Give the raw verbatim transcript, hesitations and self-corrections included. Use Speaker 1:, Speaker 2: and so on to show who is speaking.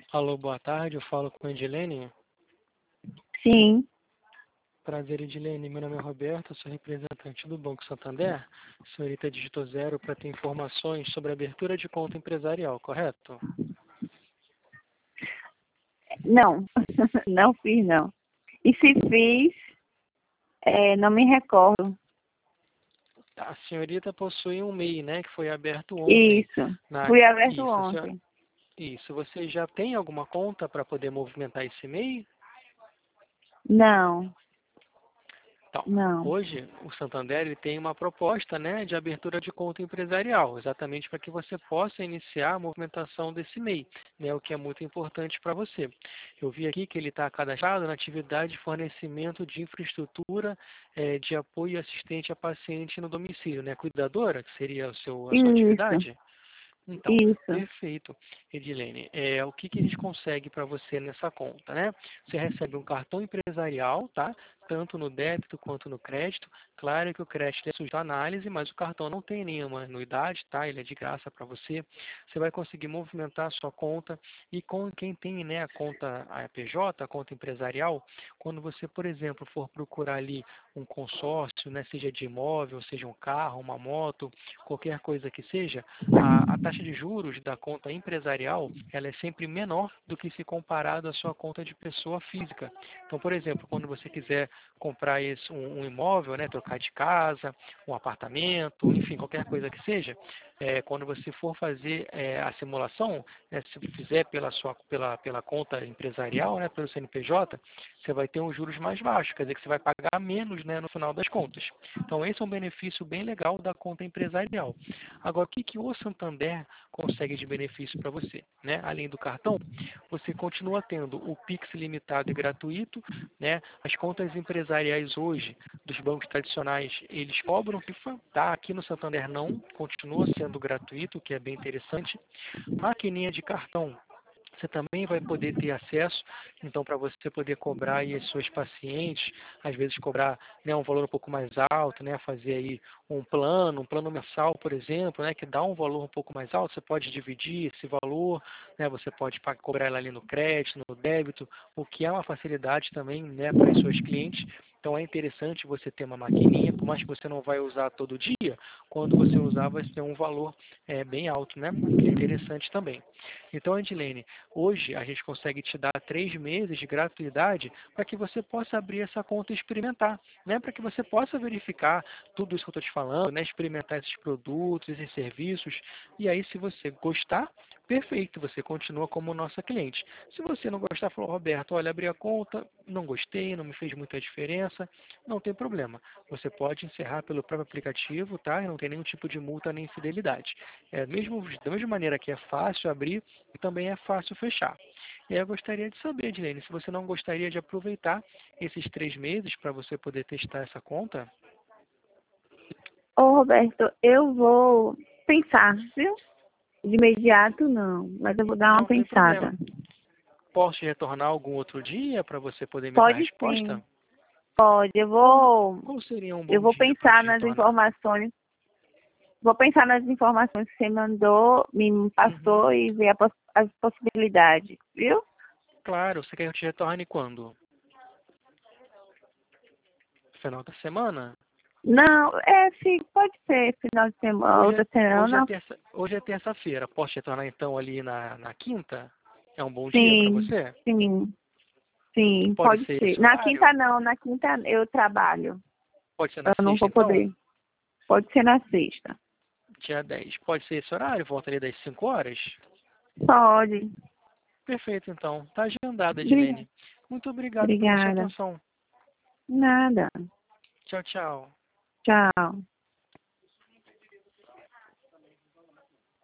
Speaker 1: Alô, boa tarde, eu falo com a Edilene.
Speaker 2: Sim.
Speaker 1: Prazer, Edilene. Meu nome é Roberto, sou representante do Banco Santander. A senhorita digitou zero para ter informações sobre a abertura de conta empresarial, correto?
Speaker 2: Não, não fiz não. E se fiz, é, não me recordo.
Speaker 1: A senhorita possui um M E I, né, que foi aberto ontem.
Speaker 2: Isso,
Speaker 1: Na...
Speaker 2: fui aberto
Speaker 1: Isso, a senhora...
Speaker 2: ontem.
Speaker 1: Isso, você já tem alguma conta para poder movimentar esse M E I?
Speaker 2: Não,
Speaker 1: Então,
Speaker 2: não.
Speaker 1: hoje o Santander ele tem uma proposta, né, de abertura de conta empresarial, exatamente para que você possa iniciar a movimentação desse M E I, né, o que é muito importante para você. Eu vi aqui que ele está cadastrado na atividade de fornecimento de infraestrutura eh, de apoio e assistente a paciente no domicílio, né, cuidadora, que seria o seu, a sua
Speaker 2: Isso,
Speaker 1: atividade. Então,
Speaker 2: isso.
Speaker 1: perfeito, Edilene. É, o que, que eles conseguem para você nessa conta, né? Você recebe um cartão empresarial, tá? Tanto no débito quanto no crédito. Claro que o crédito é sujeito à análise, mas o cartão não tem nenhuma anuidade, tá? Ele é de graça para você. Você vai conseguir movimentar a sua conta e com quem tem, né, a conta a P J, a conta empresarial, quando você, por exemplo, for procurar ali um consórcio, né, seja de imóvel, seja um carro, uma moto, qualquer coisa que seja, a, a taxa de juros da conta empresarial ela é sempre menor do que se comparado à sua conta de pessoa física. Então, por exemplo, quando você quiser comprar esse, um, um imóvel, né, trocar de casa, um apartamento, enfim, qualquer coisa que seja, é, quando você for fazer é, a simulação, né, se fizer pela sua pela, pela conta empresarial, né, pelo C N P J, você vai ter uns juros mais baixos, quer dizer que você vai pagar menos, né, no final das contas. Então, esse é um benefício bem legal da conta empresarial. Agora, o que, que o Santander consegue de benefício para você? Né? Além do cartão, você continua tendo o Pix limitado e gratuito. Né? As contas empresariais hoje, dos bancos tradicionais, eles cobram pifa, tá? Aqui no Santander não, continua sendo gratuito, o que é bem interessante. Maquininha de cartão, você também vai poder ter acesso, então, para você poder cobrar aí as suas pacientes, às vezes cobrar, né, um valor um pouco mais alto, né, fazer aí um plano, um plano mensal, por exemplo, né, que dá um valor um pouco mais alto, você pode dividir esse valor, né, você pode cobrar ela ali no crédito, no débito, o que é uma facilidade também, né, para os seus clientes. Então é interessante você ter uma maquininha, por mais que você não vai usar todo dia, quando você usar vai ter um valor é, bem alto, né, o que é interessante também. Então, Edilene, hoje a gente consegue te dar três meses de gratuidade para que você possa abrir essa conta e experimentar, né? Para que você possa verificar tudo isso que eu estou te falando, né? Experimentar esses produtos, esses serviços. E aí, se você gostar, perfeito, você continua como nossa cliente. Se você não gostar, falou, Roberto, olha, abri a conta, não gostei, não me fez muita diferença, não tem problema. Você pode encerrar pelo próprio aplicativo, tá? E não tem nenhum tipo de multa nem infidelidade. É, mesmo, da mesma maneira que é fácil abrir, também é fácil fechar. E aí eu gostaria de saber, Edilene, se você não gostaria de aproveitar esses três meses para você poder testar essa conta?
Speaker 2: Ô, Roberto, eu vou pensar, viu? De imediato não, mas eu vou dar uma
Speaker 1: Não tem problema.
Speaker 2: pensada.
Speaker 1: Posso te retornar algum outro dia para você poder me dar a
Speaker 2: Pode
Speaker 1: resposta?
Speaker 2: sim, pode. Eu
Speaker 1: Quando,
Speaker 2: vou,
Speaker 1: qual seria um
Speaker 2: eu
Speaker 1: bom
Speaker 2: vou
Speaker 1: dia para
Speaker 2: pensar
Speaker 1: te
Speaker 2: nas
Speaker 1: retornar?
Speaker 2: informações. Vou pensar nas informações que você mandou, me
Speaker 1: Uhum.
Speaker 2: passou e ver a poss- as possibilidades, viu?
Speaker 1: Claro, você quer que eu te retorne quando? Final da semana?
Speaker 2: Não, é, sim, pode ser final de semana,
Speaker 1: Hoje é,
Speaker 2: outra
Speaker 1: hoje é
Speaker 2: semana.
Speaker 1: terça, hoje é terça-feira. Posso te retornar então ali na, na quinta? É um bom dia para
Speaker 2: Sim,
Speaker 1: você?
Speaker 2: sim, sim,
Speaker 1: Pode
Speaker 2: pode
Speaker 1: ser
Speaker 2: ser.
Speaker 1: esse
Speaker 2: Na
Speaker 1: horário?
Speaker 2: quinta não, na quinta eu trabalho.
Speaker 1: Pode ser na
Speaker 2: Eu não
Speaker 1: sexta
Speaker 2: vou
Speaker 1: então?
Speaker 2: poder. Pode ser na sexta.
Speaker 1: Dia dez. Pode ser esse horário? Volta ali das cinco horas?
Speaker 2: Pode.
Speaker 1: Perfeito, então. Está agendada,
Speaker 2: Obri-
Speaker 1: Edilene. Muito obrigado pela sua
Speaker 2: Obrigada.
Speaker 1: atenção.
Speaker 2: Nada.
Speaker 1: Tchau, tchau.
Speaker 2: Tchau.